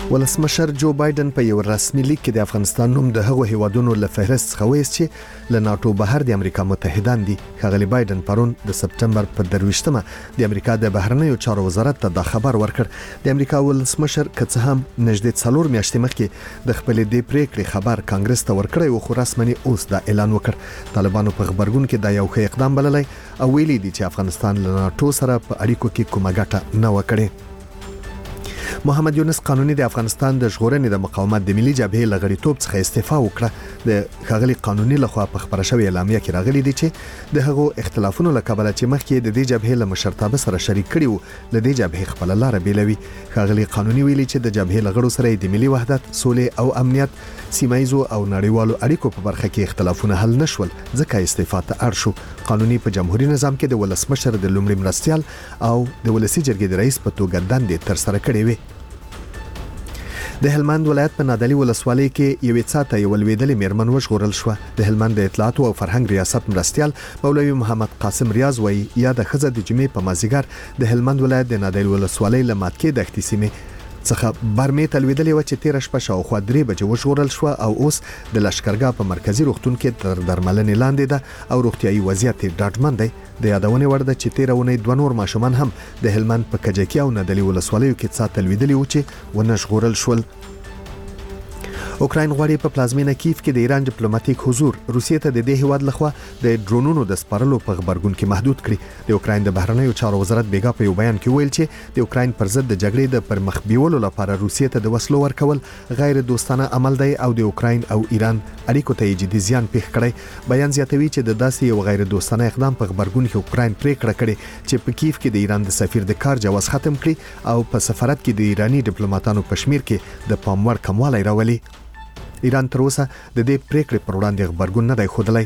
ولسمشر جو بایدن په یو رسمي لیک کې د افغانستان نوم د هغو هیوادونو له فهرست څخه وایست چې له ناتو بهر د امریکا متحدان دي. ښاغلي بایدن پرون د سپټمبر په 23مه د امریکا د بهرنیو چارو وزارت ته دا خبر ورکړ. د امریکا ولسمشر که څه هم نږدې 4 میاشتې مخکې د خپلې دې پریکړې خبر کانګرس ته ورکړی و، خو رسمي اوس دا اعلان وکړ. طالبانو په خبرګون کې دا یو ښه اقدام بللی او ویلي دي چې افغانستان له ناتو سره په اړیکو کې کومه ګټه نه وکړي. محمد یونس قانوني د افغانستان د ژغورنې د مقاومت د ملي جبهې لغړیتوب څخه استعفا وکړه. د ښاغلي قانوني لخوا په خبره شوې اعلامیه کې راغلي دي چې د هغو اختلافونو له کبله چې مخکې د دې جبهې له مشرتابه سره شریک کړي وو، له دې جبهې خپل لار بیلوي. ښاغلي قانوني ویلي چې د جبهې لغړو سره د ملي وحدت، سولې او امنیت، سیمایزو او نړیوالو اړیکو په برخه کې اختلافونه حل نشول، ځکه استعفا ته اړ شو. قانوني په جمهوریت نظام کې د ولسمشر د لومړي مرستیال او د ولسی جرګې د رئیس په توګه دندې تر سره کړې وي. د هلمند ولایت په نادعلي ولسوالۍ کې یوې څاته یو لویدلې میرمن وژغورل شو. د هلمند د اطلاعات او فرهنګ ریاست مرستیال مولوي محمد قاسم ریاض وایي یا د ښځه د جمعې په مازیګر د هلمند ولایت د نادعلي ولسوالۍ له ماتکې دښتې سیمې څخه برمې ته لویدلې و چې 13 شپه شاوخوا 3 بجې وژغورل شو او اوس د لشکرګاه په مرکزی روغتون کې تر درملنې لاندې ده او روغتیايي وضعیت ډاډمن دی. د یادونې وړ ده چې 13 اونۍ 2 نور ماشومان هم د هلمند په کجکي او نادعلي ولسوالیو کې څاته لویدلې و چې ونه ژغورل شول. اوکراین غواړي په پلازمینه کیف کې د ایران ډیپلوماټیک حضور روسیې ته د دې هیواد لخوا د ډرونونو د سپارلو په خبرګون کې محدود کړي. د اوکراین د بهرنیو چارو وزارت بیګا په یو بیان کې ویل چې د اوکراین پر ضد د جګړې د پرمخ بیولو لپاره روسیې ته د وسلو ورکول غیر دوستانه عمل دی او د اوکراین او ایران اړیکو ته جدي زیان پیښ کړی. بیان زیاتوي چې د داسې یو غیر دوستانه اقدام په خبرګون کې اوکراین پریکړه کړې چې په کیف کې د ایران د سفیر د کار جواز ختم کړي او په سفارت کې د ایرانی ډیپلوماټانو په شمیر کې د پام وړ کموالی راولي. ایران تر اوسه د دې پریکړې پر وړاندې خبرګون نه دی ښودلی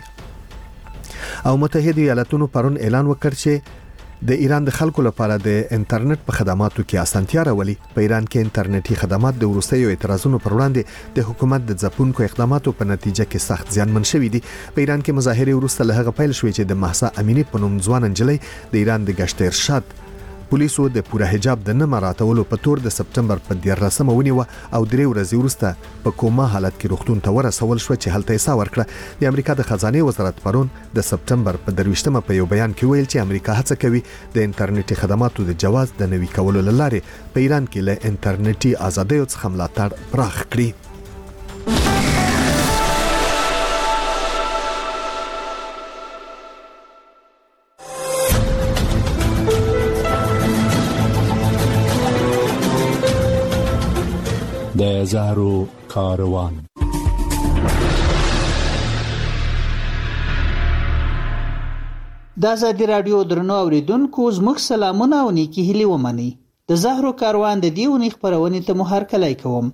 او متحده ایالاتونو پرون اعلان وکړ چې د ایران د خلکو لپاره د انټرنیټ په خدماتو کې اسانتیا راولي. په ایران کې انټرنیټي خدمات د وروستیو اعتراضونو پر وړاندې د حکومت د ځپونکو اقداماتو په نتیجه کې سخت زیانمن شوي دي. په ایران کې مظاهرې وروسته له هغه پیل شوې چې د مهسا امینی په نوم ځوان نجلۍ د ایران د گشت ارشاد پولیسو د پوره حجاب د نه مراعاتولو په تور د سپټمبر په 13مه ونیوه او 3 ورځې وروسته په کومه حالت کې روغتون ته ورسول شو چې هلته یې ساه ورکړه. د امریکا د خزانه وزارت پرون د سپټمبر په 23مه په یو بیان کې ویل چې امریکا هڅه کوي د انټرنیټي خدماتو د جواز د نوي کولو لپاره په ایران کې له انټرنیټي ازادۍ څخه ملاتړ پراخ کړي. د زهرو کاروان د ازادي رادیو درنو اوریدونکو زموږ سلامونه او نیکی هیلې ومني. د زهرو کاروان د دې ونې خبرونې ته مو هرکلی کوم.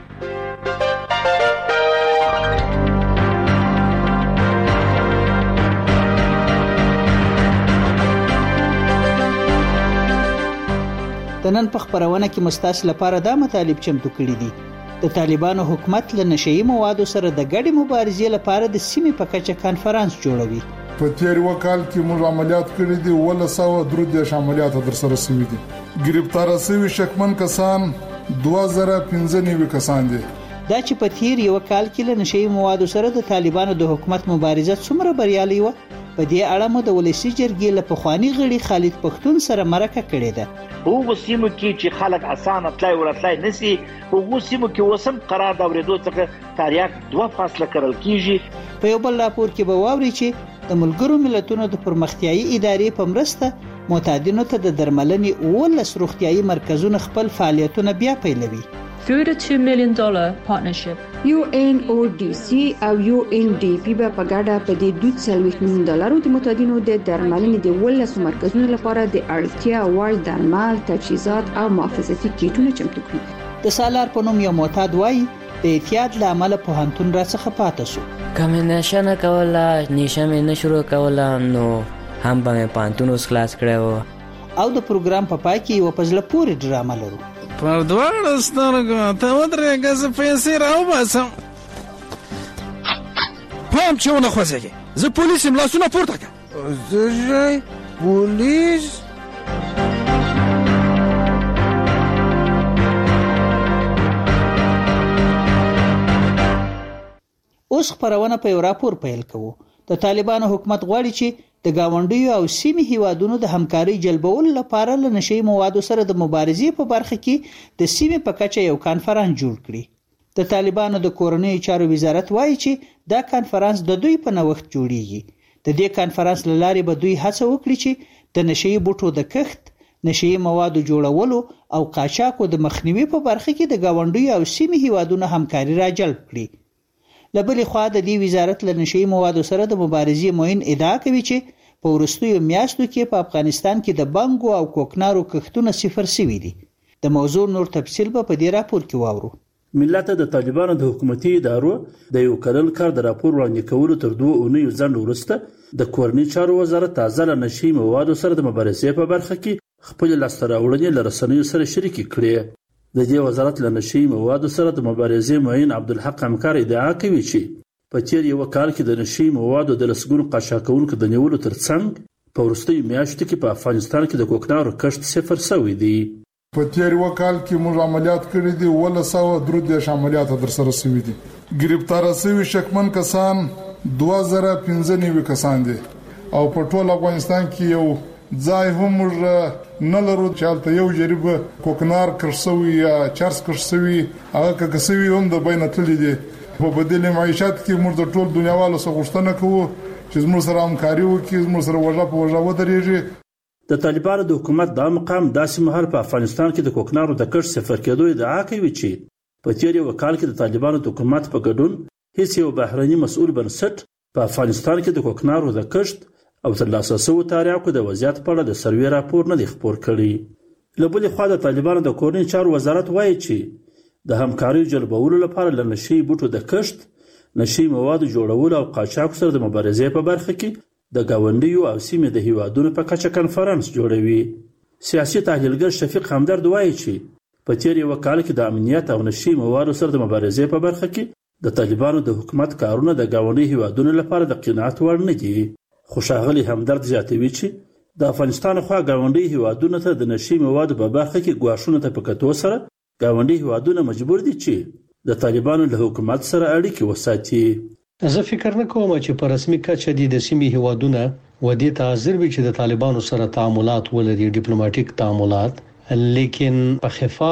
د نن په خبرونه کې مستاس لپاره دا مطالب چمتو کړي دي. د طالبانو حکومت له نشئی موادو سره د ګډې مبارزې لپاره د سیمې په کچه کانفرنس جوړوي. په تیر وکال کې موږ عملیات کړي دي 113 عملیات در سره شوي دي. گرفتار شوي شکمن کسان 2095 کسان دي. دا چې په تیر یو کال کې له نشئی موادو سره د طالبانو د حکومت مبارزه څومره بریالي و، په دې اړه مو د ولسی جرګې له پخوانی غړي خالد پښتون سره مرکه کړې ده. هغه سیمو کې چې خلک اسانه تلای ورتلای نسی، هغه سیمو کې وسم قرار دا ورېدو څخه تاریخ 2 فاصله کړل کیږي. په یو بل راپور کې به واوري چې د ملګرو ملتونو د پرمختیايي ادارې په مرسته معتادینو ته د درملنې 19 روغتیايي مرکزونه خپل فعالیتونه بیا پیلوي. Through the $2 million partnership, UNODC او UNDP په ګډه په دې $2 مليون د معتادینو د درملنې د 19 مرکزونو لپاره د اړتیا وړ درمل، تجهیزات او محافظتي کیټونه چمتو کړي. د سالار په نوم یو معتاد وایي د اعتیاد له امله پوهنتون راڅخه پاتې شو. کوم نشه نه کوله، نشه مې نه شروع کوله، نو هم به مې پوهنتون اوس خلاص کړی او د پروګرام په پای کې یو په زړه پورې ډرامه لرو. پر دواړو سترګو ته ودرېږه، زه پیسې راوباسم. پام چې ونه خوځېږي، زه پولیس یم، لاسونه پورته کړه. زه پولیس؟ اوس خبرونه په یو راپور پیل کوو. د طالبانو حکومت غواړي چې د گاونډیو او سیمې هیوادونو د همکاري جلبولو لپاره له نشئی موادو سره د مبارزې په برخه کې د سیمې په کچه یو کانفرنس جوړ کړي. د طالبانو د کورنۍ چارو وزارت وایي چې دا کانفرنس د دوی په نوښت جوړیږي. د دې کانفرنس له لارې به دوی هڅه وکړي چې د نشئی بوټو د کښت، نشئی موادو جوړولو او قاچاقو د مخنیوي په برخه کې د گاونډیو او سیمې هیوادونو همکاري راجلب کړي. لبلې خوا د دې وزارت له نشئی موادو سره د مبارزې موین ادعا کوي چې په وروستیو میاشتو کې په افغانستان کې د بنګو او کوکنارو کښتونه صفر شوي دي. د موضوع نور تفصیل په دې راپور کې واورو. ملت د طالبانو د حکومتي ادارو د یو کلن کار د راپور وړاندې کولو تر 2 اونیو ځنډ وروسته د کورنۍ چارو وزارت تازه له نشئی موادو سره د مبارزې په برخه کې خپل لاسته راوړنې له رسنیو سره شریکې کړې. د دې وزارت له نشئی موادو سره د مبارزې معین عبدالحق همکار ادعا کوي چې په تیر یو کال کې د نشئی موادو د لسګونو قاچاقونکو د نیولو ترڅنګ په وروستیو میاشتو کې په افغانستان کې د کوکنارو کښت صفر شوی دی. په تیر یو کال کې موږ عملیات کړي دي 113 عملیات در سره شوي دي. گرفتار شوي شکمن کسان 2095 کسان دي او په ټول افغانستان کې یو ځای هم نه لرو چې هلته یو جریب کوکنار کرسوي یا چرس کرسوي هغه کسوي هم د بین تللی دي. په بدیل معیشت کې موږ د ټول دنیاوالو سره غوښتنه کوو چې موږ سره همکاري وکړي، موږ سره وژه په وژه ودرېږي. د طالبانو د حکومت دا مقام داسې مهال په افغانستان کې د کوکنارو د کښت صفر کېدو ادعا کوي چې په تیر یو کال کې د طالبانو د حکومت په ګډون هیڅ یو بهرني مسؤل بنسټ په افغانستان کې د کوکنارو د کښت او ترلاسه شویو تاریخو د وضعیت په اړه د سروې راپور نه دی خپور کړی. له بلې خوا د طالبانو د کورنۍ چارو وزارت وایي چې د همکارۍ جلبولو لپاره له نشئی بوټو د کښت، نشئی موادو جوړولو او قاچاقو سره د مبارزې په برخه کې د گاونډیو او سیمې د هیوادونو په کچه کنفرانس جوړوي. سیاسي تحلیلګر شفیق همدرد وایي چې په تیر یو کال کې د امنیت او نشئی موادو سره د مبارزې په برخه کې د طالبانو د حکومت کارونه د گاونډي هیوادونو لپاره د قناعت وړ نه دي. خو ښاغلي همدرد زیاتوي چې د افغانستان خوا گاونډي هیوادونو ته د نشئی موادو په برخه کې ګواښونو ته په کتو سره گاونډي هیوادونه مجبور دي چې د طالبانو له حکومت سره اړیکې وساتي. زه فکر نه کوم چې په رسمي کچه د سیمې هیوادونه ودې ته حاضر وي چې د طالبانو سره تعاملات ولري، ډیپلوماټیک تعاملات، لیکن په خفا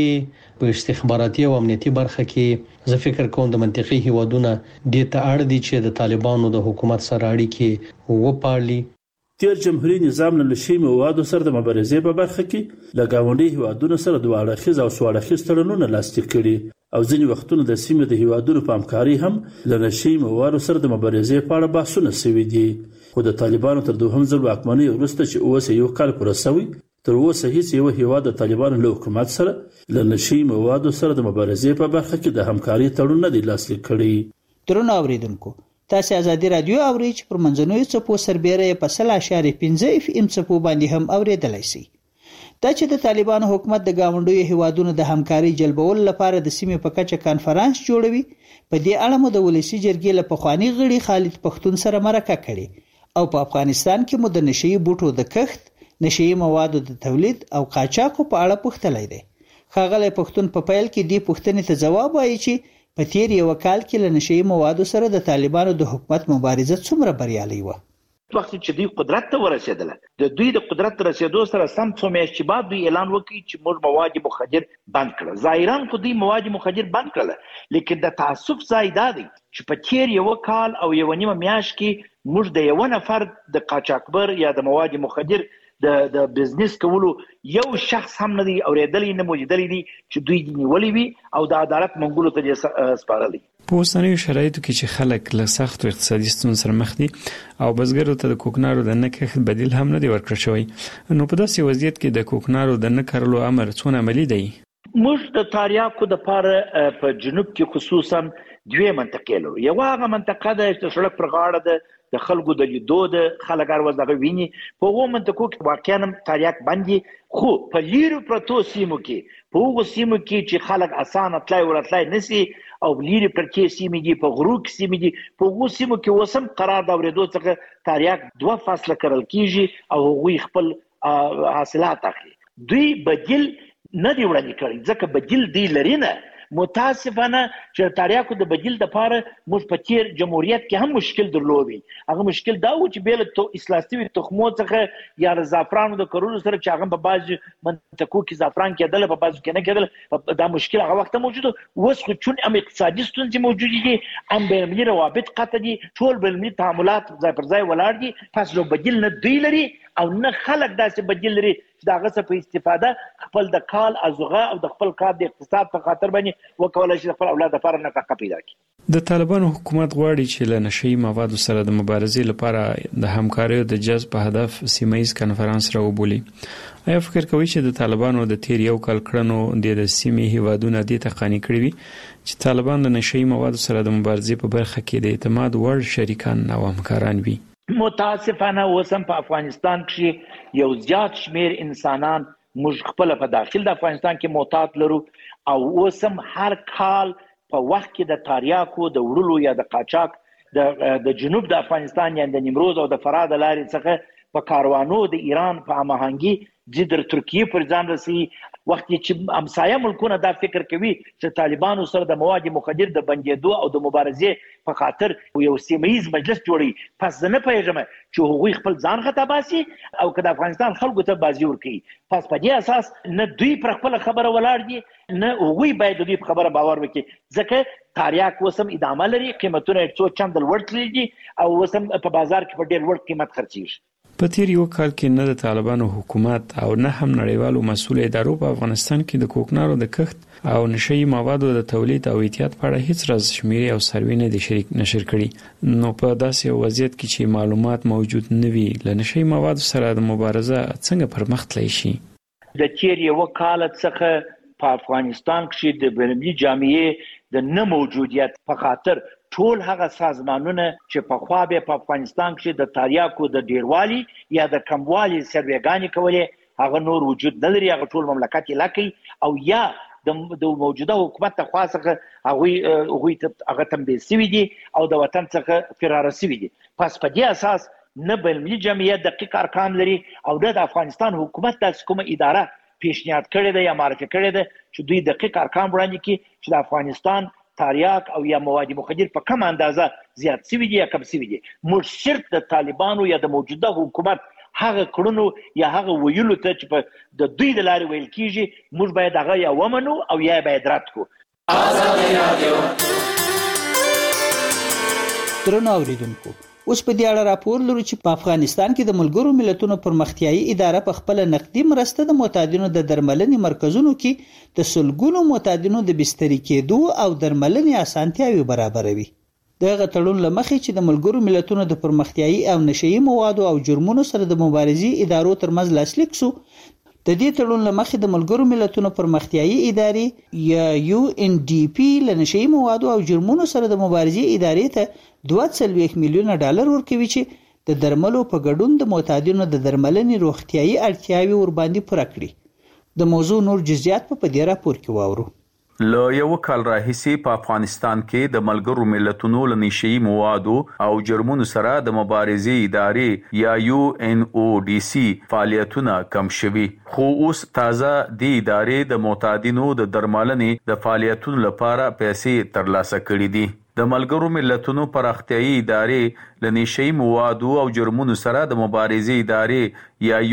کې په استخباراتي او امنیتي برخه کې زه فکر کوم د منطقي هیوادونه د ته اړ دي چې د طالبانو د حکومت سره اړیکې وپالي. تیر جمهوریت نظام له نشئی موادو سره د مبارزې په برخه کې له گاونډي هیوادونو سره دوه اړخیز او څو اړخیز تړونونه لاسلیک کړي او ځینې وختونه د سیمې د هیوادونو په همکاري هم له نشئی موادو سره د مبارزې په اړه بحثونه شوي دي. خو د طالبانو تر دوهم ځل واکمنۍ وروسته چې اوس یو کال پوره شوی، تر اوسه هیڅ یو هیواد د طالبانو له حکومت سره له نشئی موادو سره د مبارزې په برخه کې د همکاري تړون نه دی لاسلیک کړی. درنو اوریدونکو، تاسو ازادي رادیو اورئ چې پر منځنوي څپو سربېره په 0.5 FM څپو باندې هم اوریدلای شئ. دا چې د طالبانو حکومت د گاونډیو هیوادونو د همکاري جلبولو لپاره د سیمې په کچه کانفرنس جوړوي، په دې اړه مو د ولسی جرګې له پخوانی غړي خالد پښتون سره مرکه کړې او په افغانستان کې مو د نشئی بوټو د کښت، نشئی موادو د تولید او قاچاقو په اړه پوښتلی دی. ښاغلی پښتون په پیل کې دې پوښتنې ته ځواب وایي چې په تیر یو کال کې له نشئی موادو سره د طالبانو د حکومت مبارزه څومره بریالۍ وه. وخت چې دوی قدرت ته ورسېدل، د دوی د قدرت رسیدو سره سم څو میاشتې بعد دوی اعلان وکړي چې موږ مواد مخدر بند کړل. ظاهرا خو دوی مواد مخدر بند کړل، لیکن د تعصب ځای دا دی چې په تیر یو کال او یو نیمه میاشت کې موږ د یو نفر د قاچاقبر یا د مواد مخدر د بزنس کولو یو شخص هم نه دی اوریدلی، نه موجودلی دی چې دوی نیولې وي او د عدالت منګولو ته سپارلی. په اوسنیو شرایطو کې چې خلک له سختو اقتصادي ستونزو سره مخ دي او بزګرو ته د کوکنارو د نه کښت بدیل هم نه دی ورکړل شوی، نو په داسې وضعیت کې د کوکنارو د نه کرلو امر څونه عملي دی؟ موږ د تاریاکو د پاره په جنوب کې خصوصا دوه منطقې لرو. یو هغه منطقه ده چې سړک پر غاړه ده، د خلکو د لیدو د خلک هر ورځ دغه ویني. په هغو منطقو کې واقعا تاریاک باندې، خو په لیرو پرتو سیمو کې، په هغو سیمو کې چې خلک اسانه تلای ورتلای نشي او لیرې پرتې سیمې دي، په غرو کې سیمې دي، په هغو سیمو کې اوس هم قرار د اورېدو څخه تاریاک 2 فصله کرل کیږي او هغوی خپل حاصلات اخلي. دوی بدیل نه دی وړاندې کړی ځکه بدیل دی لري نه. متاسفانه چې تریاکو د بدیل د پاره موږ په تیر جمهوریت کې هم مشکل درلودي. هغه مشکل دا و چې بیل تو اسلامي تخمو څخه یا زعفرانو د کرلو سره چې هغه په بعض منطقو کې زعفران کېدل په بعض کې نه کېدل، دا مشکل هغه وخت موجود اوس خو چون هم اقتصادي ستونزې موجود دي، هم بین‌المللي روابط قطع دي، ټول بین‌المللي تعاملات ځای پر ځای ولاړ دي، پس نو بدیل نه دوی لري او نه خلک داسې بدیل لري چې دا غڅه په استفاده خپل د کال ازغه او د خپل کار د اقتصاد په خاطر باندې وکولای شي خپل اولاد لپاره نفقه پیدا کړي. د طالبانو حکومت غواړي چې له نشئی موادو سره د مبارزې لپاره د همکارۍ د جذب په هدف سیمه‌ایز کنفرانس راوبولي. آیا فکر کوئ چې د طالبانو د تیر یو کال کړنو د سیمې هیوادونو د تقانی کړی وي چې طالبان د نشئی موادو سره د مبارزې په برخه کې د اعتماد وړ شریکان او همکاران وي؟ متاسفانه اوسم په افغانستان کې یو زیات شمیر انسانان موږ خپل په داخل د افغانستان کې معتاد لرو او اوسم هر کال په وخت کې د تریاکو د وړلو یا د قاچاق د جنوب د افغانستان یا د نیمروز او د فراه د لارې څخه په کاروانو د ایران په هماهنګي د ترکیه پر ځان رسي. وخت چې همسایه ملکونه دا فکر کوي چې طالبانو سره د مواد مخدر د بندیدو او د مبارزې په خاطر یو سیمه‌ایز مجلس جوړي، پس نه پېژنم چې هغوی خپل ځان خطا باسي او که د افغانستان خلکو ته بازی ورکړي. پس په دې اساس نه دوی پر خپل خبره ولاړ دي نه هغوی باید د دوی په خبره باور وکړي، ځکه تریاک وسم ادامه لري، قیمتونه څو چند لوړ تللي او وسم په بازار کې په ډېر لوړ قیمت خرڅیږي. په تیر یو کال کې نه د طالبانو حکومت او نه هم نړیوالو مسؤل ادارو په افغانستان کې د کوکنارو د کښت او نشئی موادو د تولید او احتیاط په اړه هیڅ راز شمیرې او سروې نه دي نشر کړي. نو په داسې وضعیت کې چې معلومات موجود نه وي له نشئی موادو سره د مبارزه څنګه پرمخ تللی شي؟ د تیر یو کال څخه په افغانستان کې د بین‌المللي جامعې د نه موجودیت په خاطر ټول هغه سازمانونه چې په خوا به په افغانستان کې د تریاکو د ډیروالي یا د کموالي سروېګانې کولې هغه نور وجود نه لري، هغه ټول مملکت یې لکې او یا د موجوده حکومت ته خاصه هغوی هغه تنبیه سوي دي او د وطن څخه فراره سوي دي. پس په دې اساس نه بین‌المللي جمعیت دقیق ارقام لري او د افغانستان حکومت داسې کومه اداره پیشنهاد کړې ده یا معرفي کړې ده چې دوی دقیق ارقام وړاندې کړي چې د افغانستان تریاک او یا مواد مخدر په کوم اندازه زیات سوي دي یا کم سوي دي. موږ صرف د طالبانو یا د موجوده حکومت هغه کړنو یا هغه ویلو ته چې په د دوی د لارې ویل کیږي موږ باید هغه یا ومنو او یا باید رد کړو. درنو اوریدونکو، اوس په دې اړه راپور لرو چې په افغانستان کې د ملګرو ملتونو پرمختیایي اداره په خپل نقدي مرسته د معتادینو د درملنې مرکزونو کې د سلګونو معتادینو د بستري کېدو او درملنې اسانتیاوي برابروي. دغه تړون لمخې چې د ملګرو ملتونو د پرمختیایي او نشئی موادو او جرمونو سره د مبارزې ادارو ترمنځ لاسلیک شو، د دې تړون لمخې د ملګرو ملتونو پرمختیایي ادارې یا UNDP له نشئی موادو او جرمونو سره د مبارزې ادارې ته 2.4 میلیونه ډالر ورکوي چې د درملو په ګډون د معتادینو د درملنې روغتیایي اړتیاوې ورباندې پوره کړي. د موضوع نور جزئیات په دې راپور کې واورو. له یو کال راهیسې په افغانستان کې د ملګرو ملتونو له نشئی موادو او جرمونو سره د مبارزې ادارې یا UNODC فعالیتونه کم شوي، خو اوس تازه د ادارې د معتادینو د درملنې د فعالیتونو لپاره پیسې ترلاسه کړې دي. د ملګرو ملتونو پراختیایي ادارې له نشئی موادو او جرمونو سره د مبارزې ادارې یا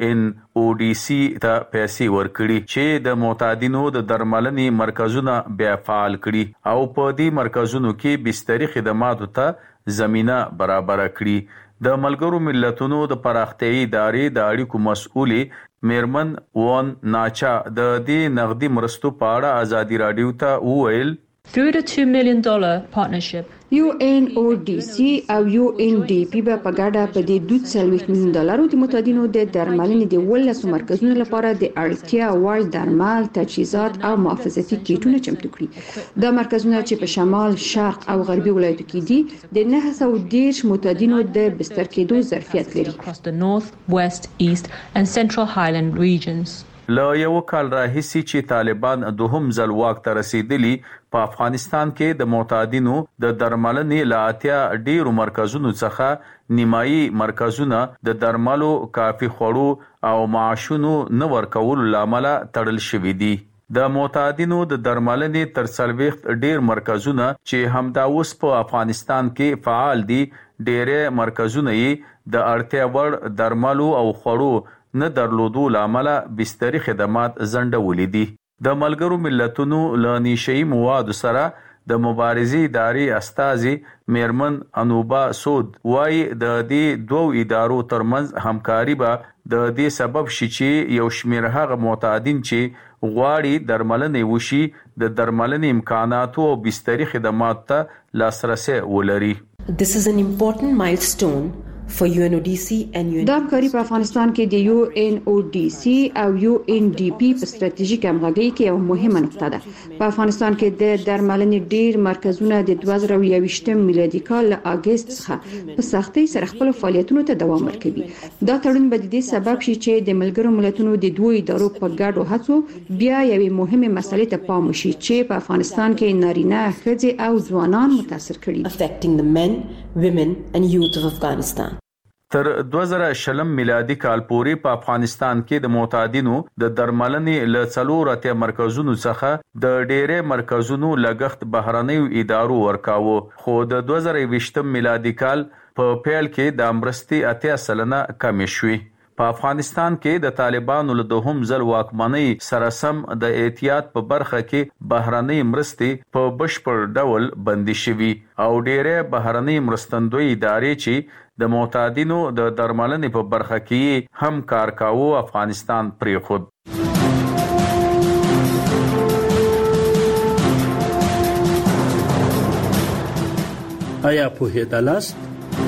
UNODC ته پیسې ورکړي چې د معتادینو د درملنې مرکزونه بیا فعال کړي او په دې مرکزونو کې بستري خدماتو ته زمينه برابر کړي. د ملګرو ملتونو د پراختیایي ادارې د اړیکو مسؤلې میرمن وان ناچا د دې نغدي مرستو په اړه ازادي رادیو ته وویل Through the $2 million partnership, UNODC او UNDP په ګډه په دې $2.4 میلیون د معتادینو د درملنې د 12 مرکزونو لپاره د اړتیا وړ درمل، تجهیزات او محافظتي کیټونه چمتو کړي. دا مرکزونه چې په شمال، شرق او غربي ولایتونو کې دي د 910 معتادینو د بستر کېدو ظرفیت لري. across the north, west, east and central highland regions. له یو کال راهیسې چې طالبان دوهم ځل واک ته رسیدلی په افغانستان کې د معتادینو د درملنې له اتیا ډیرو مرکزونو څخه نیمایي مرکزونه د درملو، کافي خوړو او معاشونو نه ورکولو لامل تړل شوي دي. د معتادینو د درملنې تر 40 ډیر مرکزونه چې همدا اوس په افغانستان کې فعال دي، ډېرې مرکزونه یې د اړتیا وړ درملو او خوړو نه درلودو لامل بستري خدمات ځنډولې دي. د ملګرو ملتونو له نشئی موادو سره د مبارزې ادارې استازي میرمن انوبا سود وايي د دې دوه ادارو ترمنځ همکاري به د دې سبب شي چې یو شمېر هغه معتادین چې غواړي درملنې وشي د درملنې امکاناتو او بستري خدماتو ته لاسرسي ولري. This is an important milestone for UNODC and UNDP. دا همکاري په افغانستان کې د UNODC او UNDP په ستراتیژیک همغږي کې یو مهمه نقطه ده. په افغانستان کې د درملنې ډیر مرکزونه د 2021 میلادي کال له اگست څخه په سختۍ سره خپل فعالیتونو ته دوام ورکوي. دا تړون به د دې سبب شي چې د ملګرو ملتونو د دوه ادارو په ګډو هڅو بیا یوې مهمه مسلې ته پام وشي چې په افغانستان کې نارینه، ښځې او ځوانان متاثر کړي، affecting the men, women and youth of Afghanistan. تر 2020 میلادي کال پورې په افغانستان کې د معتادینو د درملنې له 4 مرکزونو څخه د ډېرې مرکزونو لګښت بهرنیو ادارو ورکاوه، خو د 2020 میلادي کال په پیل کې د مرستې 80% کم شوې. په افغانستان کې د طالبانو له دوهم ځل واکمنۍ سره سم د احتیاط په برخه کې بهرنۍ مرستې په بشپړ ډول بندي شوي او ډېرې بهرنۍ مرستندوی ادارې چې د معتادینو د درملنې په برخه کې هم کار کاوه افغانستان پریښود. آیا پوهېدلاست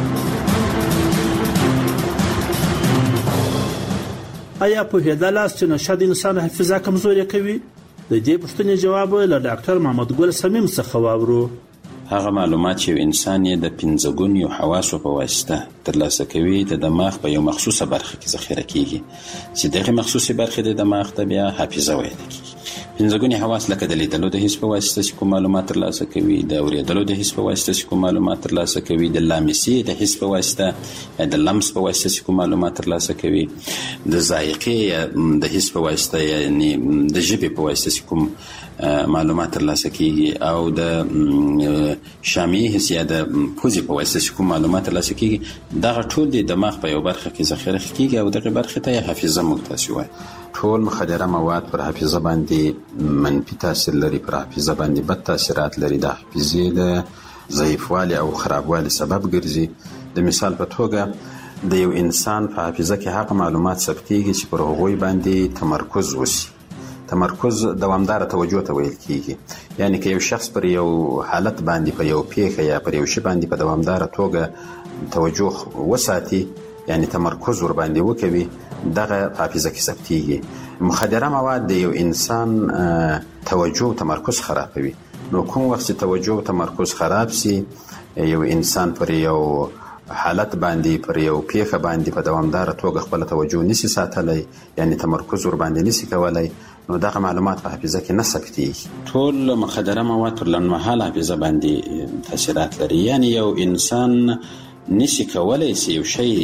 چې نشه د انسان حافظه کمزوري کوي؟ د دې پوښتنې جواب له ډاکټر محمد ګل سمیم څخه واورو. هغه معلومات چې انسان یې د 5 ګونیو حواسو په واسطه ترلاسه کوي د دماغ په یو مخصوصه برخه کې ذخیره کیږي چې دغه مخصوصه برخه د دماغ ته بیا حافظه ویل کیږي. 5 ګونی حواس لکه د لیدلو د حس په واسطه چې کوم معلومات ترلاسه کوي، د اوریدلو د حس په واسطه چې کوم معلومات ترلاسه کوي، د لامسي د حس په واسطه د لمس په واسطه چې کوم معلومات ترلاسه کوي، د ذائقې د حس په واسطه یعنی د ژبې په واسطه چې کوم معلومات ترلاسه کیږي او د شامي حس یا د پوزي په واسطه چې کوم معلومات ترلاسه کیږي. دغه ټول د دماغ په یو برخه کې ذخیره کیږي او دغه برخه ته حافظه متصل وي. ټول مخدره مواد پر حافظه باندې منفي تاثیر لري، پر حافظه باندې بد تاثیرات لري، د حافظې د ضعیفوالي او خرابوالي سبب ګرځي. د مثال په توګه د یو انسان په حافظه کې هغه معلومات ثبتېږي چې پر هغوی باندې تمرکز وشي. تمرکز دوامدار توجه ته ویل کیږي، یعنی که یو شخص پر یو حالت باندې په یو پیښه یا پر یو شی باندې په دوامدار توګه توجه وساتي، یعنی تمرکز ور باندې وکوي، دغه حافظه کې ثبتېږي. مخدره مواد د یو انسان توجه او تمرکز خرابوي. نو کوم وخت چې توجه او تمرکز خراب سي، یو انسان پر یو حالت باندې پر یو پیښه باندې په دوامدار توګه خپل توجه نشي ساتلی، یعنی تمرکز ور باندې نشي کولای، نو دغه معلومات په حافظه کې نه ثبتېږي. ټول مخدره مواد پر لنډمهاله حافظه باندې تاثیرات لري، یعنی یو انسان نشي کولای چې یو شی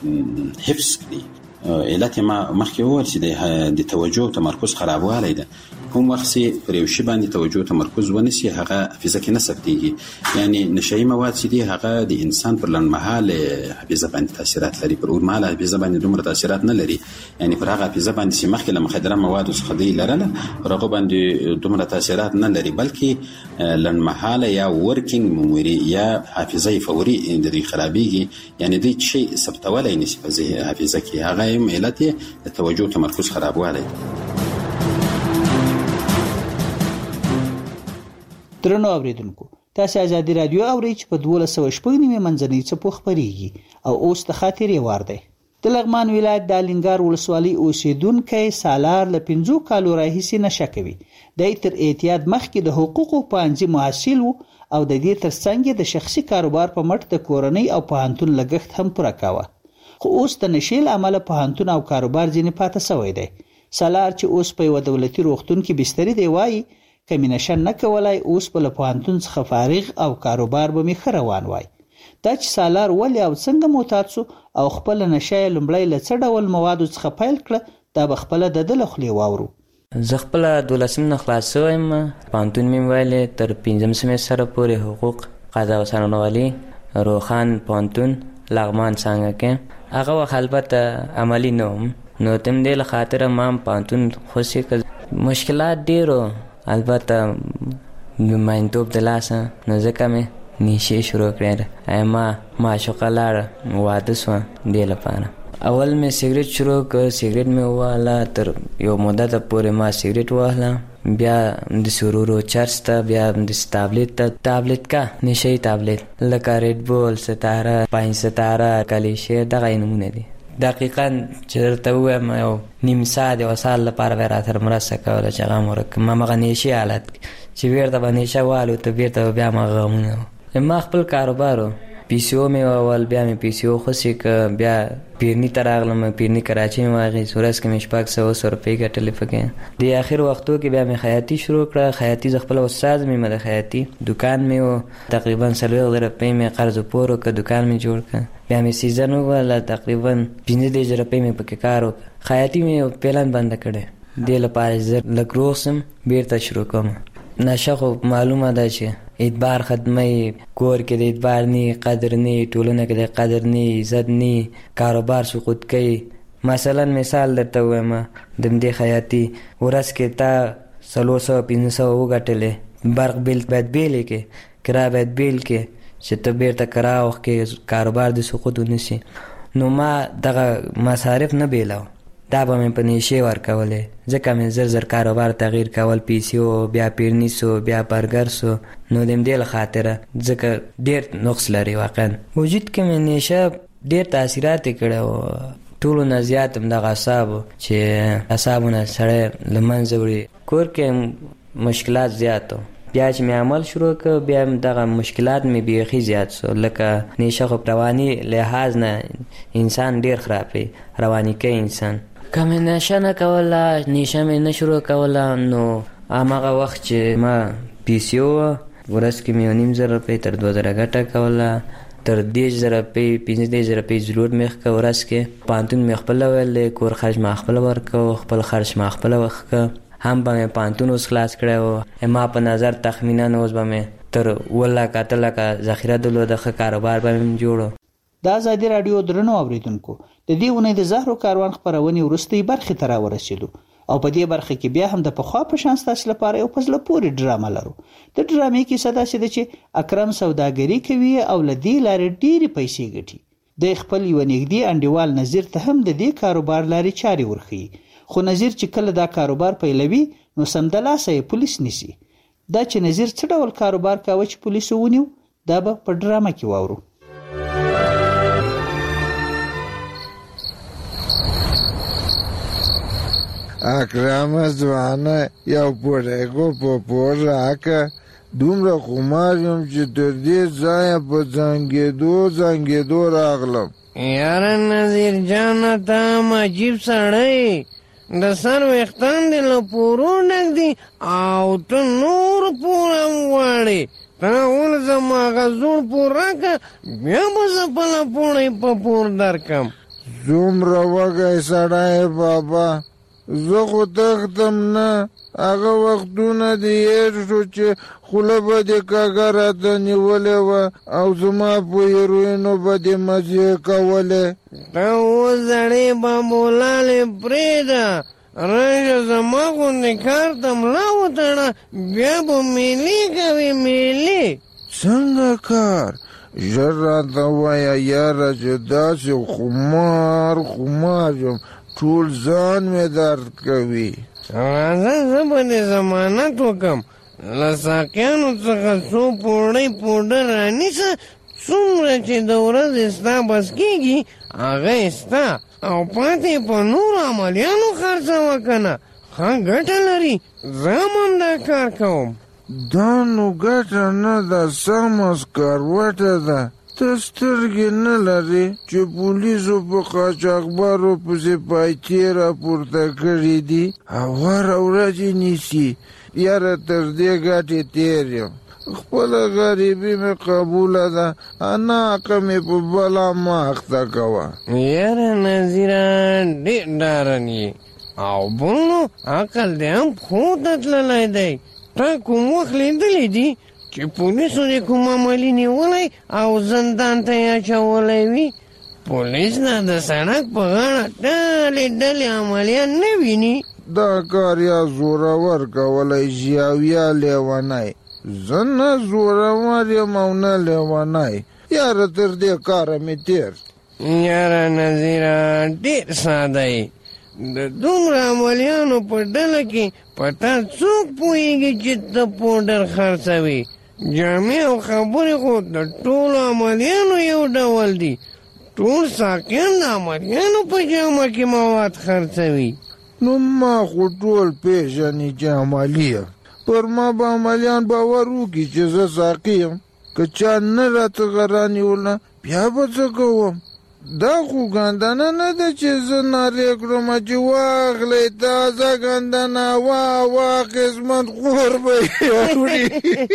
حفظ کړي. علت ما مخکې وویل چې د توجه او تمرکز خرابوالی ده. کوم وخت چې پر یو شی باندې توجه او تمرکز ونیسي هغه حافظه کې نه ثبتېږي، یعنی نشهیي مواد چې دي هغه د انسان پر لنډمهاله حافظه باندې تاثیرات لري، پر اوږدمهاله حافظه باندې دومره تاثیرات نه لري. یعنی پر هغه حافظه باندې چې مخکې له مخدره موادو څخه دوی لرله پر هغه باندې دومره تاثیرات نه لري، بلکې لنډمهاله یا ورکینګ میموري یا حافظه فوري د دوی خرابېږي، یعنی دوی شی ثبتولی نشي په حافظه کې. هغه هم علت یې د توجه او تمرکز خرابوالی دی. درنو اوریدونکو، تاسو ازادي رادیو اورئ چې په 1290 منځنۍ څپو خبريږي او اوس د خاطرې وار دی. د لغمان ولایت د الینګار ولسوالۍ اوسیدونکو سالار له 5 کالو راهیسې نشه کوي. د تر اعتیاد مخکې د حقوقو پانځي محصل او د دې ترڅنګ د شخصي کاروبار په مټ د کورنۍ او پوهنتون لګښت هم پوره کاوه. خو اوس د نشې له امله پوهنتون او کاروبار ځینې پاتې شوی دی. سالار چې اوس په یو دولتي روغتون کې بستري دی وایي کمی نشه نه کولای اوس په پوهنتون څخه فارغ او کاروبار به می روان وای. دا چې سالار ولې او څنګه معتاد سو او خپل نشه لمړی له څه ډول موادو څخه پیل کړ دا به خپل د دل خلی واورو. زه خپل 12 نه خلاص شوم، پانتون مې ویلې تر 15 سمستر پورې حقوق قضا و څارنوالي روخان پانتون لغمان څنګه کې هغه وخت البته عملی نه وم، نو تم دې له خاطره ما پانتون خوشي کړ. مشکلات ډېرو البته ماینتوب د لاسه، نو ځکه مې نیشې شروع کړې. ما معشوقه لاړه واده شوه دې لپاره. اول مې سیګریټ شروع کړ، سیګریټ مې وواهله تر یو مدته پورې ما سیګریټ وواهله، بیا د سرورو چرس ته، بیا د تابلیت ته، تابلیت کا نشهیي تابلیت لکه ریډ بول، ستاره، 5 ستاره، کلیشه، دغه نمونه دي. دقیقا چې درته ووایم یو نیم ساعت یو سال لپاره به راته مرسته کوله چې هغه مې ورک ما مغه نیشي حالت چې بیرته به نیشه والوته بیرته بیا مغه غمونه. ما خپل کاروبار پیسیو مې اول بیا مې پیسیو خوشي که، بیا پیرني ته راغلم، پیرني کراچۍ مې واخیست، ورځ کې مې 600 روپۍ ګټلې پکې. د اخر وختو کې بیا مې خیاطي شروع کړه. خیاطي زه خپله استاد مې د خیاطي دکان مې و، تقریبا 40 روپۍ مې قرض پور وکړه، دکان مې جوړ کړه. بیا مې سیزن ووهله، تقریبا 15 روپۍ مې پکې کار وکړه. خیاطي مې پلان بنده کړې دې لپاره زه لږ روغ شم بیرته شروع کوم. نشه خو معلومه ده چې اعتبار ختمي، کور کې د اعتبار نی، قدر نی، ټولنه کې د قدر نی، عزت نی، کاروبار سقوط کوي. مثلا مثال درته وایم، د دې خیاطي ورځ کې تا 400-500 وګټلې، برق بیل باید بیل کې، کرایه باید بیل کې چې ته بیرته کرایه وکړې، کاروبار د سقوط ونشي. نو ما دغه مصارف نه بیلاو، دا به مې په نیشې ورکولې، ځکه مې زر کاروبار تغییر کول، پیسیو بیا پیرني سو، بیا برګر سو. نو د دې له خاطره ځکه ډېر نقص لري واقعا وجود کې مې نیشه ډېر تاثیرات یې کړی و. ټولو نه زیات هم دغه اعصابو چې اعصابونه سړی له منځه وړي. کور کې مشکلات زیات و، بیا چې مې عمل شروع کړ بیا دغه مشکلات مې بیخي زیات سو. لکه نیشه خو رواني لحاظ نه انسان ډېر خرابوي، رواني کوي انسان. که مې نشه نه کوله، نیشه مې نه شروع کوله، نو هماغه وخت چې ما پیسیو ورځ کې مې 9,000 روپۍ تر 2,000 ګټه کوله، تر 10,000 روپۍ 15,000 روپۍ ضرور مې ښه ورځ کې. پانتون مې خپله ویلی، کور خرج ما خپله ورکو، خپل خرج ما خپله وښکه. هم به مې پانتون اوس خلاص کړی و. ما په نظر تخمینا اوس به مې تر 8 لکه ذخیره درلوده، ښه کاروبار به مې جوړو. د ازادي راډیو درنو اوریدونکو، د دې اونۍ د زهرو کاروان خپرونې وروستۍ برخې ته راورسېدو او په دې برخه کې بیا هم د پخوا په شان ستاسو لپاره یو په زړه پورې ډرامه لرو. د ډرامې کیسه داسې ده چې اکرم سوداګري کوي او له دې لارې ډېرې پیسې ګټي. د خپل یو نږدې انډیوال نظیر ته هم د دې کاروبار لارې چارې ورښيي، خو نظیر چې کله دا کاروبار پیلوي نو سمدلاسه یې پولیس نیسي. دا چې نظیر څه ډول کاروبار کاوه چې پولیسو ونیو، دا به په ډرامه کې واورو. اکرم ځوانه یو پوړیکو په پور راکه، دومره خمار یم چې تر دې ځایه په زنګېدو راغلم. یاره نظیر جانه ته هم عجیب سړی، د سر ویښتان دې له پورو ډک دي او ته نور پور هم غواړې. ته اول زما هغه زوړ پور راکه، بیا به زه بله پوړۍ په پور درکم. څومره وږی سړی بابا، زه خو تختم نه. هغه وختونه دې هېر شو چې خوله به دې کږه راته نیولې وه او زما په هیروینو به دې مزې کولې. ته اوس زړې بابولالې پرېږده، راشه زما غوندې کار ته ملا وتړه، بیا به میلې کوې میلې. څنګه کار؟ ژر راته وایه یاره چې داسې خمار یم، ټول ځان مې درد کوي. راځه زه به دې ضمانت وکم، له ساقیانو څخه څو پوړۍ پوډر رانیسه، څومره چې د ورځې ستا بس کېږي هغه یې ستا، او پاتې په نورو عملیانو خرڅوه که نه، ښه ګټه لري. زه هم دا کار کوم. دا نو ګټه نه ده، سمه سکروټه ده. ته سترګې نه لرې چې پولیسو په قاچاقبرو پسې پایتې راپورته کړي دي او هره ورځ یې نیسي. یاره تر دې ګټې تېر یم، خپله غریبي مې قبوله ده، اناقه مې په بلا مه اخته کوه. یاره نظیره ډېر ډارن یې، او بل نو عقل دې هم پښو ته تللی دی. تا کوم وخت لیدلی دي چې پولیسو دې کوم عملي نیولی او زندان ته یې اچولی وي؟ پولیس نه د سړک په غاړه ډلې ډلې عملیان نه ویني. دا کار یا زورور کولی شي او یا لیونی. زه نه زورور یم او نه لیونی. یاره تر دې کاره مې تېر. یاره نظیره ډېر ساده یې. د دومره عملیانو په ډله کې په تا څوک پوهېږي چې ته پوډر خرڅوي؟ جامې او خبرې خو د ټولو عملیانو یو ډول دي. ټول ساقیان د عملیانو په جامه کې مواد خرڅوي. نو ما خو ټول پېژني چې عملي یم. پر ما به عملیان باور وکړي چې زه ساقي یم. که چا نه راته غره نیوله بیا به څه کوم؟ دا خو ګندنه نه ده چې زه نارې کړم چې واخلئ تازه ګندنه وا قسمت خور به یې وړي.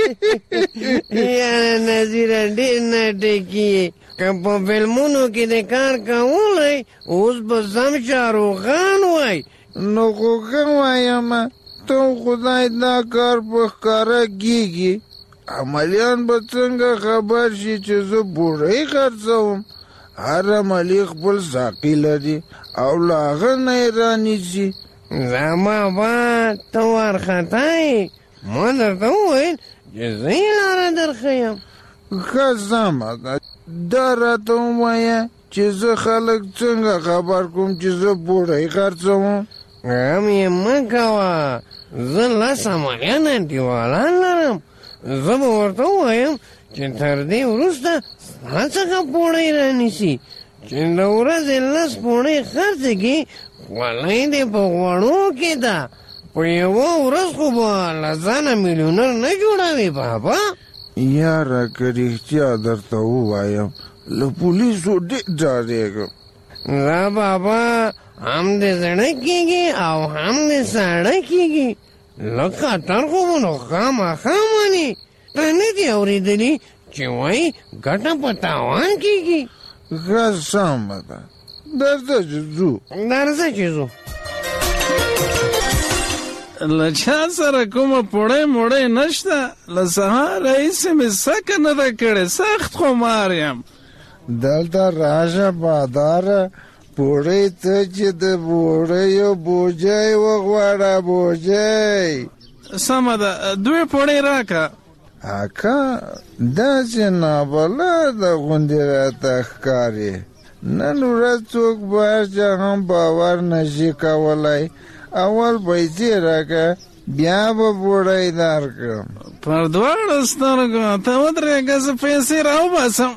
یاره نظیره ډېر ناټکي یې. که په فلمونو کې د کار کولی اوس به سم شاروخان وای. نو خو ښه وایم ته خدای دا کار په ښکاره کېږي. عملیان به څنګه خبر شي چې زه بوډۍ خرڅوم؟ هر عملي خپل ساقي لري او له هغه نه یې رانیسي. زما با ته وارخطا یې. ما درته وویل چې زه یې لاره درښیم. ښه سمه ده. دا راته ووایه چې زه خلک څنګه خبر کوم چې زه بوډۍ خرڅوم؟ غم یې مه کوه. زه 10 عملیان انډیوالان لرم. زه به ورته ووایم چې تر دې وروسته ستا څخه پوړۍ رانیسي. چې د ورځې 10 پوړۍ خرڅې کړي خولۍ دې په غوړو کې ده. په یوه ورځ خو به له ځانه میلیونر نه جوړوي بابا. یاره که رښتیا درته ووایم له پولیسو ډېر ډارېږم. زه بابا هم دې زړه کېږي او هم دې ساړه کېږي. لږ خطر خو به نو خامخا مني. ته نه دې اورېدلي چې وایي ګټه په تاوان کېږي. ښه سمه ده. درځه چې ځو. درځه چې ځو. له چا سره کومه پوړۍ موړۍ نشته. له سهار راهیسې مې سکه نه ده کړې. سخت خمار یم. دلته راشه باداره. پوړۍ ته چې د بوډیو بوجۍ وغواړه بوجۍ. سمه ده 2 پوړۍ راکه. اکا داسې نابلده غوندې راته ښکاري. نن ورځ څوک به هر چا هم باور نشي کولی. اول پیسې راکه بیا به بوډۍ درکړم. پر دواړو سترګو ته ودرېږه زه پیسې راوباسم.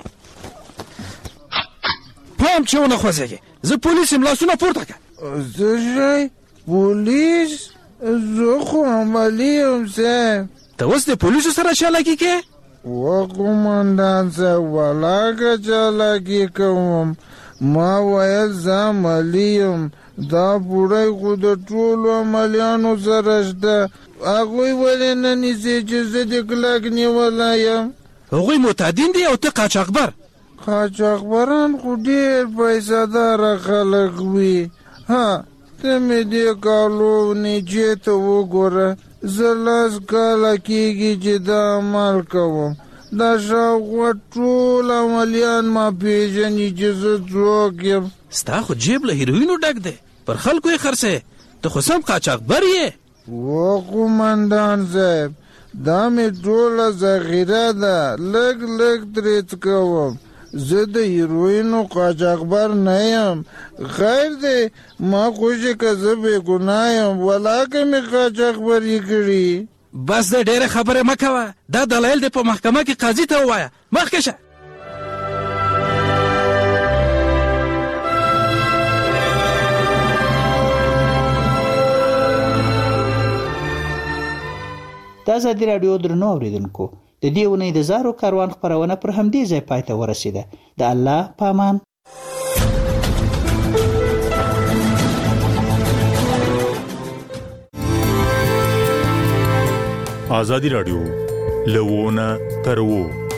پام چې ونه خوځېږې. زه پولیس یم. لاسونه پورته کړه. څه شی؟ پولیس؟ زه خو عملي یم صاحب. ته اوس د پولیسو سره چالاکي کې؟ و قومندان صاحب ولاکه چالاکي کوم. ما ویل زه عملي یم. دا بوډۍ خو د ټولو عملیانو سره شته. هغوی ولې نه نیسي چې زه دې کلک نیولی یم؟ هغوی معتادین دي او ته قاچاقبر. قاچاقبران خو ډېر پیسه‌داره خلک وي. ها ته مې دې کالو نیچې ته وګوره. زه 10 کاله کېږي چې دا عمل کوم. دا شاوخوا ټول عملیان ما پېژني چې زه څوک یم. ستا خو جیب له هیروینو ډک دی. پر خلکو یې خرڅې. ته خو سم قاچاقبر یې. و قومندان صاحب دا مې ټوله ذخیره ده. لږ لږ ترې څکوم. زه د هیروینو قاچاقبر نه یم. خیر دی ما خوشې که زه بېګناه یم. ولاکه مې قاچاقبري کړي. بس د ډېره خبرې مه کوه. دا دلایل دې په محکمه کې قاضي ته ووایه. مخکې شه. د ازادي راډیو درنو اوریدونکو د دې ونې د زارو کاروان خبرونه پر همدې ځای پای ته ورسیده. د الله پامان. ازادي راډیو لوونه ترو